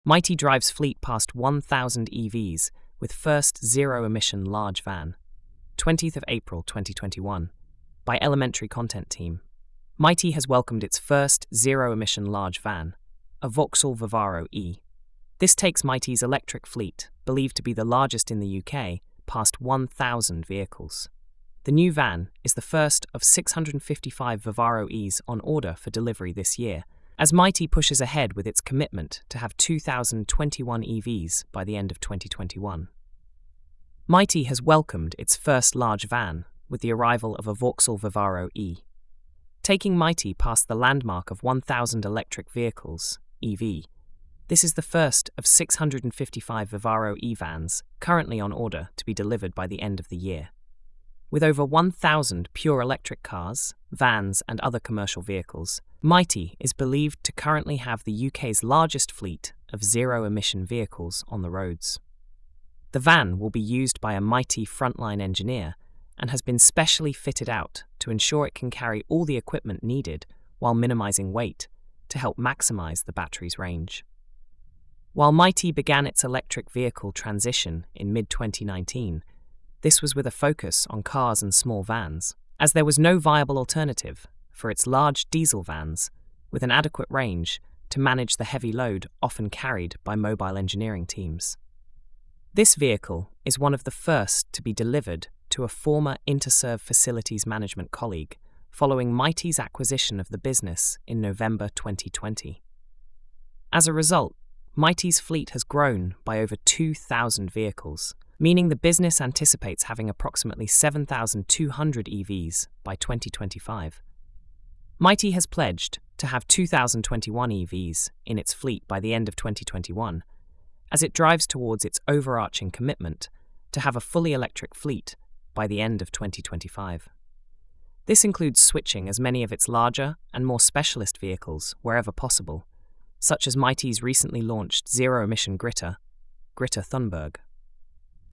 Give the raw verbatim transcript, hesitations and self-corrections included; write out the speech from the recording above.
Mighty drives fleet past one thousand E Vs with first zero-emission large van. twentieth of April twenty twenty-one. By Elementary Content Team. Mighty has welcomed its first zero-emission large van, a Vauxhall Vivaro E. This takes Mighty's electric fleet, believed to be the largest in the U K, past one thousand vehicles. The new van is the first of six hundred fifty-five Vivaro Es on order for delivery this year, as Mighty pushes ahead with its commitment to have two thousand twenty-one E Vs by the end of twenty twenty-one. Mighty has welcomed its first large van with the arrival of a Vauxhall Vivaro E. Taking Mighty past the landmark of one thousand electric vehicles, E V, this is the first of six hundred fifty-five Vivaro E vans currently on order to be delivered by the end of the year. With over one thousand pure electric cars, vans and other commercial vehicles, Mighty is believed to currently have the U K's largest fleet of zero-emission vehicles on the roads. The van will be used by a Mighty frontline engineer and has been specially fitted out to ensure it can carry all the equipment needed while minimizing weight to help maximize the battery's range. While Mighty began its electric vehicle transition in mid twenty nineteen, this was with a focus on cars and small vans, as there was no viable alternative for its large diesel vans with an adequate range to manage the heavy load often carried by mobile engineering teams. This vehicle is one of the first to be delivered to a former Interserve Facilities Management colleague following Mighty's acquisition of the business in November twenty twenty. As a result, Mighty's fleet has grown by over two thousand vehicles, meaning the business anticipates having approximately seven thousand two hundred E Vs by twenty twenty-five. Mighty has pledged to have two thousand twenty-one E Vs in its fleet by the end of twenty twenty-one, as it drives towards its overarching commitment to have a fully electric fleet by the end of twenty twenty-five. This includes switching as many of its larger and more specialist vehicles wherever possible, such as Mighty's recently launched zero-emission Gritta, Gritta Thunberg.